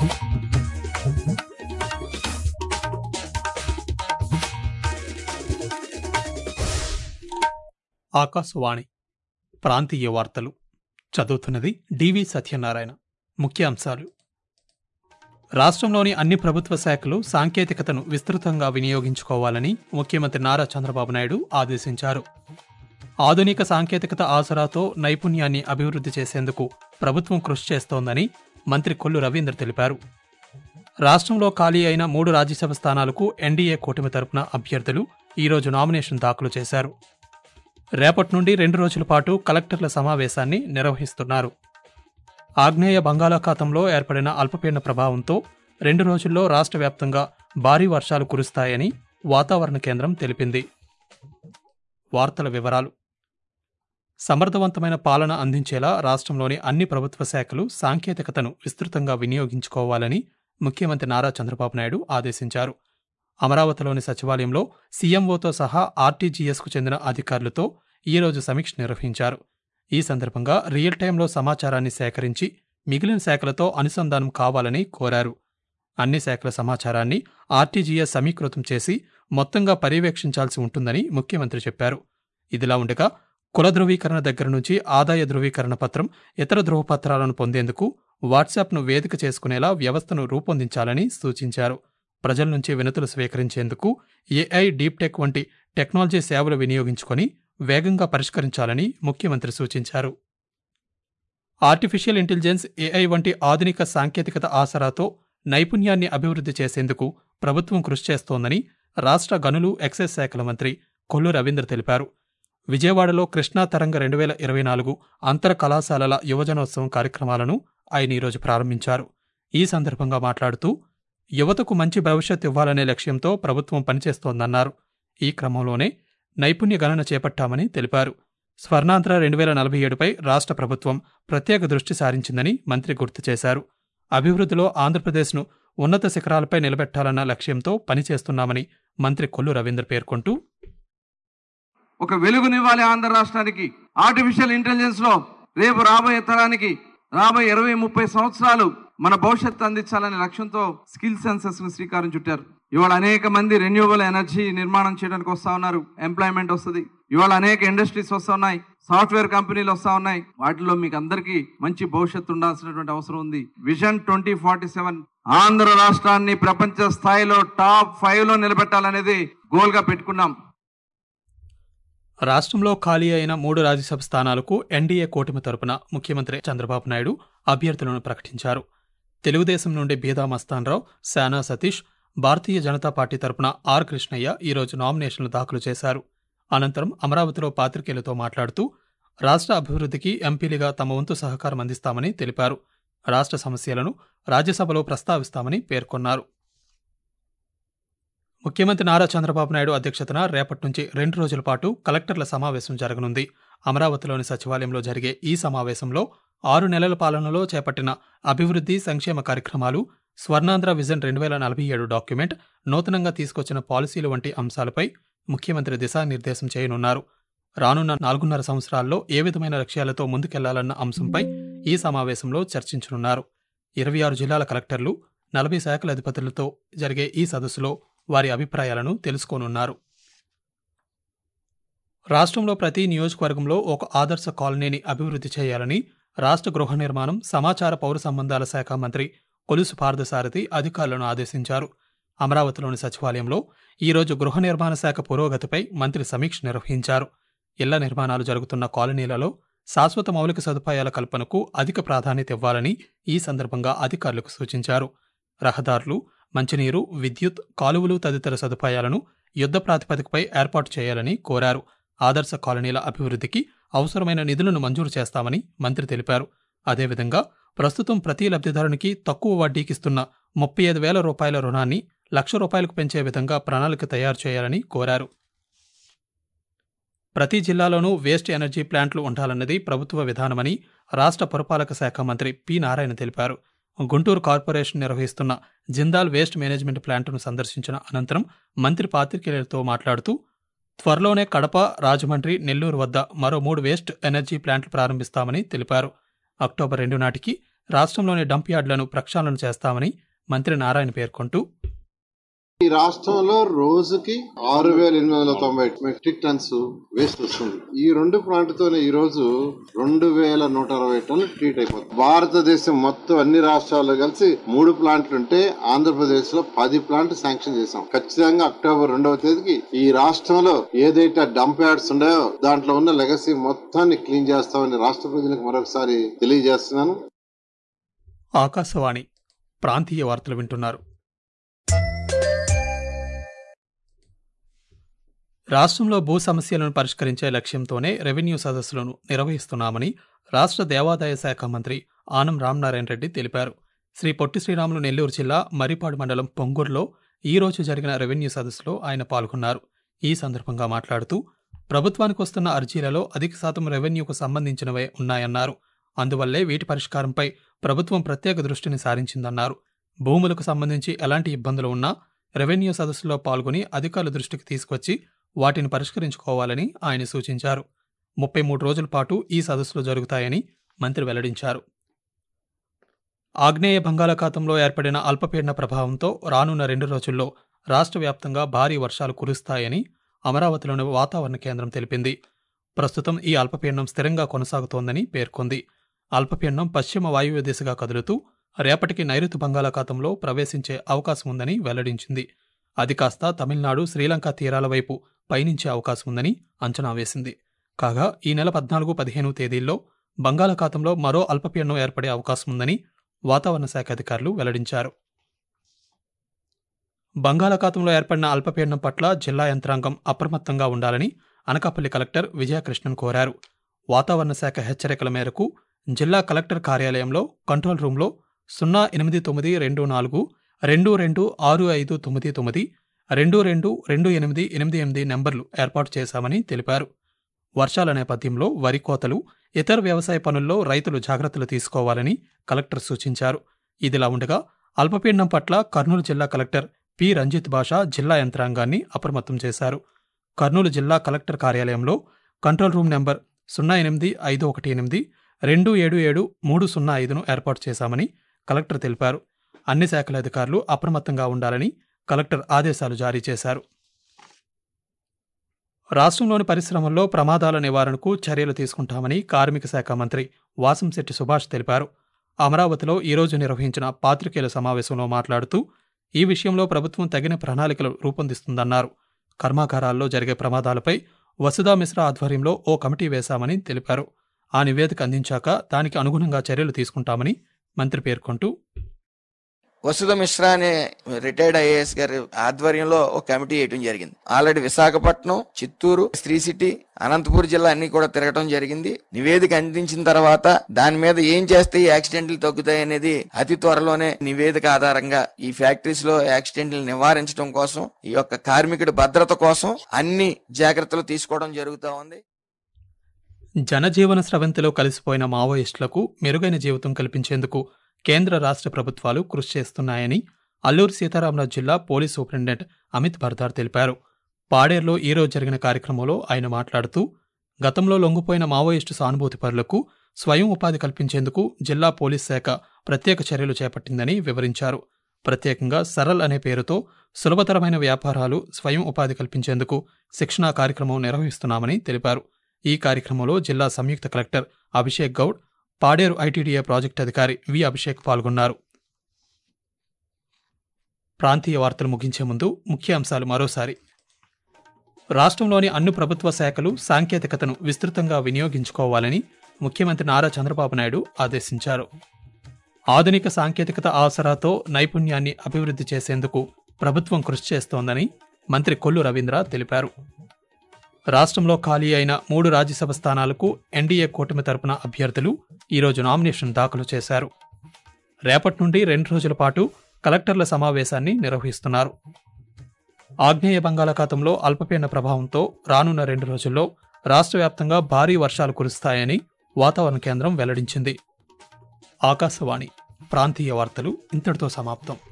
ఆకాశవాణి ప్రాంతీయ వార్తలు చదువుతున్నది డివి సత్యనారాయణ. ముఖ్యాంశాలు: రాష్ట్రంలోని అన్ని ప్రభుత్వ శాఖలు సాంకేతికతను విస్తృతంగా వినియోగించుకోవాలని ముఖ్యమంత్రి నారా చంద్రబాబు నాయుడు ఆదేశించారు. ఆధునిక సాంకేతికత ఆసరాతో నైపుణ్యాన్ని అభివృద్ధి చేసేందుకు ప్రభుత్వం కృషి చేస్తోందని మంత్రి కొల్లు రవీంద్ర తెలిపారు. రాష్ట్రంలో ఖాళీ అయిన 3 రాజ్యసభ స్థానాలకు ఎన్డీఏ కూటమి తరపున అభ్యర్థులు ఈరోజు నామినేషన్ దాఖలు చేశారు. రేపటి నుండి 2 రోజుల పాటు కలెక్టర్ల సమావేశాన్ని నిర్వహిస్తున్నారు. ఆగ్నేయ బంగాళాఖాతంలో ఏర్పడిన అల్పపీడన ప్రభావంతో 2 రోజుల్లో రాష్ట్ర వ్యాప్తంగా భారీ వర్షాలు కురుస్తాయని వాతావరణ కేంద్రం తెలిపింది. వార్తల వివరాలు: సమర్థవంతమైన పాలన అందించేలా రాష్ట్రంలోని అన్ని ప్రభుత్వ శాఖలు సాంకేతికతను విస్తృతంగా వినియోగించుకోవాలని ముఖ్యమంత్రి నారా చంద్రబాబు నాయుడు ఆదేశించారు. అమరావతిలోని సచివాలయంలో సీఎంఓతో సహా ఆర్టీజీఎస్కు చెందిన అధికారులతో ఈరోజు సమీక్ష నిర్వహించారు. ఈ సందర్భంగా రియల్ టైంలో సమాచారాన్ని సేకరించి మిగిలిన శాఖలతో అనుసంధానం కావాలని కోరారు. అన్ని శాఖల సమాచారాన్ని ఆర్టీజీఎస్ సమీకృతం చేసి మొత్తంగా పర్యవేక్షించాల్సి ఉంటుందని ముఖ్యమంత్రి చెప్పారు. ఇదిలా ఉండగా కుల ధృవీకరణ దగ్గర నుంచి ఆదాయ ధృవీకరణ పత్రం, ఇతర ధృవపత్రాలను పొందేందుకు వాట్సాప్ను వేదిక చేసుకునేలా వ్యవస్థను రూపొందించాలని సూచించారు. ప్రజల నుంచి వినతులు స్వీకరించేందుకు ఏఐ, డీప్ టెక్ వంటి టెక్నాలజీ సేవలు వినియోగించుకొని వేగంగా పరిష్కరించాలని ముఖ్యమంత్రి సూచించారు. ఆర్టిఫిషియల్ ఇంటెలిజెన్స్, ఏఐ వంటి ఆధునిక సాంకేతికత ఆసరాతో నైపుణ్యాన్ని అభివృద్ధి చేసేందుకు ప్రభుత్వం కృషి చేస్తోందని రాష్ట్ర గనులు, ఎక్సైజ్ శాఖల మంత్రి కొల్లు రవీంద్ర తెలిపారు. విజయవాడలో కృష్ణా తరంగ 2024 అంతర కళాశాలల యువజనోత్సవం కార్యక్రమాలను ఆయన ఈరోజు ప్రారంభించారు. ఈ సందర్భంగా మాట్లాడుతూ యువతకు మంచి భవిష్యత్తు ఇవ్వాలనే లక్ష్యంతో ప్రభుత్వం పనిచేస్తోందన్నారు. ఈ క్రమంలోనే నైపుణ్య గణన చేపట్టామని తెలిపారు. స్వర్ణాంధ్ర 2047పై రాష్ట్ర ప్రభుత్వం ప్రత్యేక దృష్టి సారించిందని మంత్రి గుర్తు చేశారు. అభివృద్ధిలో ఆంధ్రప్రదేశ్ను ఉన్నత శిఖరాలపై నిలబెట్టాలన్న లక్ష్యంతో పనిచేస్తున్నామని మంత్రి కొల్లు రవీంద్ర పేర్కొంటూ, ఒక వెలుగునివ్వాలి ఆంధ్ర రాష్ట్రానికి. ఆర్టిఫిషియల్ ఇంటెలిజెన్స్ లో రేపు రాబోయే తరానికి రాబోయే 20-30 సంవత్సరాలు మన భవిష్యత్తు అందించాలనే లక్ష్యంతో స్కిల్ సెన్సెస్ ను శ్రీకారం చుట్టారు. ఇవాళ అనేక మంది రెన్యూవబుల్ ఎనర్జీ నిర్మాణం చేయడానికి వస్తా ఉన్నారు. ఎంప్లాయ్మెంట్ వస్తుంది. ఇవాళ అనేక ఇండస్ట్రీస్ వస్తా ఉన్నాయి, సాఫ్ట్వేర్ కంపెనీలు వస్తా ఉన్నాయి. వాటిలో మీకు అందరికీ మంచి భవిష్యత్తు ఉండాల్సినటువంటి అవసరం ఉంది. విజన్ 2047 ఆంధ్ర రాష్ట్రాన్ని ప్రపంచ స్థాయిలో టాప్ 5లో నిలబెట్టాలనేది గోల్ గా పెట్టుకున్నాం. రాష్ట్రంలో ఖాళీ అయిన 3 రాజ్యసభ స్థానాలకు ఎన్డీఏ కూటమి తరపున ముఖ్యమంత్రి చంద్రబాబు నాయుడు అభ్యర్థులను ప్రకటించారు. తెలుగుదేశం నుండి బీదా మస్తాన్రావు, శానా సతీష్, భారతీయ జనతా పార్టీ తరపున ఆర్ కృష్ణయ్య ఈరోజు నామినేషన్లు దాఖలు చేశారు. అనంతరం అమరావతిలో పాత్రికేయులతో మాట్లాడుతూ రాష్ట్ర అభివృద్ధికి ఎంపీలుగా తమ వంతు సహకారం అందిస్తామని తెలిపారు. రాష్ట్ర సమస్యలను రాజ్యసభలో ప్రస్తావిస్తామని పేర్కొన్నారు. ముఖ్యమంత్రి నారా చంద్రబాబు నాయుడు అధ్యక్షతన రేపటి నుంచి 2 రోజుల పాటు కలెక్టర్ల సమావేశం జరగనుంది. అమరావతిలోని సచివాలయంలో జరిగే ఈ సమావేశంలో 6 నెలల పాలనలో చేపట్టిన అభివృద్ధి, సంక్షేమ కార్యక్రమాలు, స్వర్ణాంధ్ర విజన్ 2047 డాక్యుమెంట్, నూతనంగా తీసుకొచ్చిన పాలసీలు వంటి అంశాలపై ముఖ్యమంత్రి దిశానిర్దేశం చేయనున్నారు. రానున్న 4.5 సంవత్సరాల్లో ఏ విధమైన లక్ష్యాలతో ముందుకెళ్లాలన్న అంశంపై ఈ సమావేశంలో చర్చించనున్నారు. 26 జిల్లాల కలెక్టర్లు, 40 శాఖల అధిపతులతో జరిగే ఈ సదస్సులో వారి అభిప్రాయాలను తెలుసుకోనున్నారు. రాష్ట్రంలో ప్రతి నియోజకవర్గంలో ఒక ఆదర్శ కాలనీని అభివృద్ధి చేయాలని రాష్ట్ర గృహ నిర్మాణం, సమాచార పౌర సంబంధాల శాఖ మంత్రి కొలుసు పార్థసారథి అధికారులను ఆదేశించారు. అమరావతిలోని సచివాలయంలో ఈరోజు గృహ నిర్మాణ శాఖ పురోగతిపై మంత్రి సమీక్ష నిర్వహించారు. ఇళ్ల నిర్మాణాలు జరుగుతున్న కాలనీలలో శాశ్వత మౌలిక సదుపాయాల కల్పనకు అధిక ప్రాధాన్యత ఇవ్వాలని ఈ సందర్భంగా అధికారులకు సూచించారు. రహదారులు, మంచినీరు, విద్యుత్, కాలువలు తదితర సదుపాయాలను యుద్ధ ప్రాతిపదికపై ఏర్పాటు చేయాలని కోరారు. ఆదర్శ కాలనీల అభివృద్ధికి అవసరమైన నిధులను మంజూరు చేస్తామని మంత్రి తెలిపారు. అదేవిధంగా ప్రస్తుతం ప్రతి లబ్ధిదారునికి తక్కువ వడ్డీకిస్తున్న 35,000 రూపాయల రుణాన్ని ₹1,00,000 పెంచే విధంగా ప్రణాళిక తయారు చేయాలని కోరారు. ప్రతి జిల్లాలోనూ వేస్ట్ ఎనర్జీ ప్లాంట్లు ఉండాలన్నది ప్రభుత్వ విధానమని రాష్ట్ర పురపాలక శాఖ మంత్రి పి. నారాయణ తెలిపారు. గుంటూరు కార్పొరేషన్ నిర్వహిస్తున్న జిందాల్ వేస్ట్ మేనేజ్మెంట్ ప్లాంటును సందర్శించిన అనంతరం మంత్రి పాత్రికేయులతో మాట్లాడుతూ త్వరలోనే కడప, రాజమండ్రి, నెల్లూరు వద్ద మరో 3 వేస్ట్ ఎనర్జీ ప్లాంట్లు ప్రారంభిస్తామని తెలిపారు. అక్టోబర్ 2 నాటికి రాష్ట్రంలోని డంప్ యార్డులను ప్రక్షాళన చేస్తామని మంత్రి నారాయణ పేర్కొంటూ, ఈ రాష్ట్రంలో రోజుకి 6,890 మెట్రిక్ టన్స్ వేస్ట్ వస్తుంది. ఈ 2 ప్లాంట్తోనే ఈ రోజు 2,160 టన్నులు ట్రీట్ అయిపోతుంది. భారతదేశం మొత్తం అన్ని రాష్ట్రాల్లో కలిసి 3 ప్లాంట్లు ఉంటే ఆంధ్రప్రదేశ్ లో 10 ప్లాంట్లు శాంక్షన్ చేశాం. ఖచ్చితంగా అక్టోబర్ 2వ తేదీకి ఈ రాష్ట్రంలో ఏదైతే డంప్ యార్డ్స్ ఉన్నాయో దాంట్లో ఉన్న లెగసీ మొత్తాన్ని క్లీన్ చేస్తామని రాష్ట్ర ప్రజలకు మరొకసారి తెలియజేస్తున్నాను. ఆకాశవాణి ప్రాంతీయ వార్తలు వింటున్నారు. రాష్ట్రంలో భూ సమస్యలను పరిష్కరించే లక్ష్యంతోనే రెవెన్యూ సదస్సులను నిర్వహిస్తున్నామని రాష్ట్ర దేవాదాయ శాఖ మంత్రి ఆనం రామనారాయణ రెడ్డి తెలిపారు. శ్రీ పొట్టి శ్రీరాములు నెల్లూరు జిల్లా మర్రిపాడు మండలం పొంగూరులో ఈ రోజు జరిగిన రెవెన్యూ సదస్సులో ఆయన పాల్గొన్నారు. ఈ సందర్భంగా మాట్లాడుతూ, ప్రభుత్వానికి వస్తున్న అర్జీలలో అధిక శాతం రెవెన్యూకు సంబంధించినవే ఉన్నాయన్నారు. అందువల్లే వీటి పరిష్కారంపై ప్రభుత్వం ప్రత్యేక దృష్టిని సారించిందన్నారు. భూములకు సంబంధించి ఎలాంటి ఇబ్బందులు ఉన్నా రెవెన్యూ సదస్సులో పాల్గొని అధికారుల దృష్టికి తీసుకొచ్చి వాటిని పరిష్కరించుకోవాలని ఆయన సూచించారు. 33 రోజుల పాటు ఈ సదస్సులు జరుగుతాయని మంత్రి వెల్లడించారు. ఆగ్నేయ బంగాళాఖాతంలో ఏర్పడిన అల్పపీడన ప్రభావంతో రానున్న 2 రోజుల్లో రాష్ట్ర వ్యాప్తంగా భారీ వర్షాలు కురుస్తాయని అమరావతిలోని వాతావరణ కేంద్రం తెలిపింది. ప్రస్తుతం ఈ అల్పపీడనం స్థిరంగా కొనసాగుతోందని పేర్కొంది. అల్పపీడనం పశ్చిమ వాయువ్య దిశగా కదులుతూ రేపటికి నైరుతి బంగాళాఖాతంలో ప్రవేశించే అవకాశం ఉందని వెల్లడించింది. అది కాస్త తమిళనాడు, శ్రీలంక తీరాల వైపు పయనించే అవకాశం ఉందని అంచనా వేసింది. కాగా ఈ నెల 14, 15 తేదీల్లో బంగాళాఖాతంలో మరో అల్పపీడనం ఏర్పడే అవకాశం ఉందని వాతావరణ శాఖ అధికారులు వెల్లడించారు. బంగాళాఖాతంలో ఏర్పడిన అల్పపీడనం పట్ల జిల్లా యంత్రాంగం అప్రమత్తంగా ఉండాలని అనకాపల్లి కలెక్టర్ విజయకృష్ణన్ కోరారు. వాతావరణ శాఖ హెచ్చరికల మేరకు జిల్లా కలెక్టర్ కార్యాలయంలో కంట్రోల్ రూంలో 08924 226599 222888 నెంబర్లు ఏర్పాటు చేశామని తెలిపారు. వర్షాల నేపథ్యంలో వరి కోతలు, ఇతర వ్యవసాయ పనుల్లో రైతులు జాగ్రత్తలు తీసుకోవాలని కలెక్టర్ సూచించారు. ఇదిలా ఉండగా అల్పపీడనం పట్ల కర్నూలు జిల్లా కలెక్టర్ పి. రంజిత్ బాషా జిల్లా యంత్రాంగాన్ని అప్రమత్తం చేశారు. కర్నూలు జిల్లా కలెక్టర్ కార్యాలయంలో కంట్రోల్ రూమ్ నెంబర్ 08518 277 305ను ఏర్పాటు చేశామని కలెక్టర్ తెలిపారు. అన్ని శాఖల అధికారులు అప్రమత్తంగా ఉండాలని కలెక్టర్ ఆదేశాలు జారీ చేశారు. రాష్ట్రంలోని పరిశ్రమల్లో ప్రమాదాల నివారణకు చర్యలు తీసుకుంటామని కార్మిక శాఖ మంత్రి వాసంశెట్టి సుభాష్ తెలిపారు. అమరావతిలో ఈరోజు నిర్వహించిన పాత్రికేయుల సమావేశంలో మాట్లాడుతూ, ఈ విషయంలో ప్రభుత్వం తగిన ప్రణాళికలు రూపొందిస్తుందన్నారు. కర్మాగారాల్లో జరిగే ప్రమాదాలపై వసుధా మిశ్రా ఆధ్వర్యంలో ఓ కమిటీ వేశామని తెలిపారు. ఆ నివేదిక అందించాక దానికి అనుగుణంగా చర్యలు తీసుకుంటామని మంత్రి పేర్కొంటూ, వసుధ మిశ్రా అనే రిటైర్డ్ ఐఏఎస్ గారి ఆధ్వర్యంలో ఒక కమిటీ వేయడం జరిగింది. ఆల్రెడీ విశాఖపట్నం, చిత్తూరు, శ్రీ సిటీ, అనంతపూర్ జిల్లా అన్ని కూడా తిరగటం జరిగింది. నివేదిక అందించిన తర్వాత దాని మీద ఏం చేస్తే ఈ యాక్సిడెంట్లు తగ్గుతాయి అనేది అతి త్వరలోనే నివేదిక ఆధారంగా ఈ ఫ్యాక్టరీస్ లో యాక్సిడెంట్లు నివారించడం కోసం, ఈ యొక్క కార్మికుడి భద్రత కోసం అన్ని జాగ్రత్తలు తీసుకోవడం జరుగుతూ ఉంది. జనజీవన స్రవంతిలో కలిసిపోయిన మావోయిస్టులకు మెరుగైన జీవితం కల్పించేందుకు కేంద్ర రాష్ట్ర ప్రభుత్వాలు కృషి చేస్తున్నాయని అల్లూరు సీతారామరాజు జిల్లా పోలీస్ సూపరింటెండెంట్ అమిత్ బర్దార్ తెలిపారు. పాడేరులో ఈరోజు జరిగిన కార్యక్రమంలో ఆయన మాట్లాడుతూ, గతంలో లొంగిపోయిన మావోయిస్టు సానుభూతి పరులకు స్వయం ఉపాధి కల్పించేందుకు జిల్లా పోలీస్ శాఖ ప్రత్యేక చర్యలు చేపట్టిందని వివరించారు. ప్రత్యేకంగా సరల్ అనే పేరుతో సులభతరమైన వ్యాపారాలు, స్వయం ఉపాధి కల్పించేందుకు శిక్షణా కార్యక్రమం నిర్వహిస్తున్నామని తెలిపారు. ఈ కార్యక్రమంలో జిల్లా సంయుక్త collector Abhishek Goud, Paderu ITDA project అధికారి వి. అభిషేక్ పాల్గొన్నారు. ప్రాంతీయ వార్తలు ముగించే ముందు ముఖ్యాంశాలు మరోసారి. రాష్ట్రంలోని అన్ని ప్రభుత్వ శాఖలు సాంకేతికతను విస్తృతంగా వినియోగించుకోవాలని ముఖ్యమంత్రి నారా చంద్రబాబు నాయుడు ఆదేశించారు. ఆధునిక సాంకేతికత ఆసరాతో నైపుణ్యాన్ని అభివృద్ధి చేసేందుకు ప్రభుత్వం కృషి చేస్తోందని మంత్రి కొల్లు రవీంద్ర తెలిపారు. రాష్ట్రంలో ఖాళీ అయిన 3 రాజ్యసభ స్థానాలకు ఎన్డీఏ కూటమి తరపున అభ్యర్థులు ఈరోజు నామినేషన్ దాఖలు చేశారు. రేపటి నుండి 2 రోజుల పాటు కలెక్టర్ల సమావేశాన్ని నిర్వహిస్తున్నారు. ఆగ్నేయ బంగాళాఖాతంలో అల్పపీడన ప్రభావంతో రానున్న 2 రోజుల్లో రాష్ట్ర వ్యాప్తంగా భారీ వర్షాలు కురుస్తాయని వాతావరణ కేంద్రం వెల్లడించింది. ఆకాశవాణి ప్రాంతీయ వార్తలు ఇంతటితో సమాప్తం.